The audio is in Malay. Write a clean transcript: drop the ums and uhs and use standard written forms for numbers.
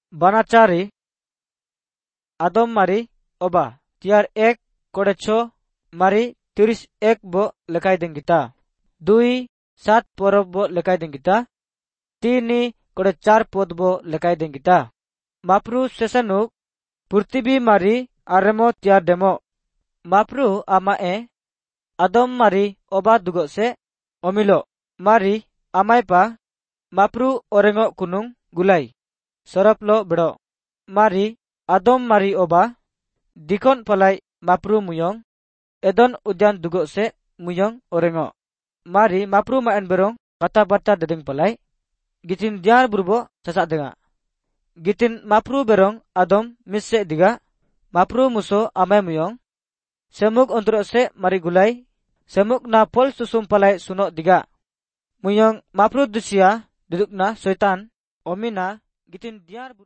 Banacari, Adom mari, oba, tiar ek, kodecho, mari, 31 bo lekay din kita. 2, 7 porob bo lekay din kita. 3, kode 4 pod bo lekay din kita. Mapru sesanuk, purtibi mari, aremo tiar demo. Mapru amae, Adom mari, oba dugo se, omilo, mari, amai pa, mapru orengo kunung, gulay. Sorop lo bedo. Mari, Adom mari oba, dikon palay, mapru muyong, edon udyan dugo se, muyong orengo. Mari, mapru maen berong, kata-bata dedeng palay, gitin diar burbo, sasak denga. Gitin mapru berong, Adom, misse diga, mapru muso amai muyong, semuk ontro se mari gulay, semuk na pol susum palay suno diga. Muyong mapru dusia, duduk na soitan, omina, gitin diar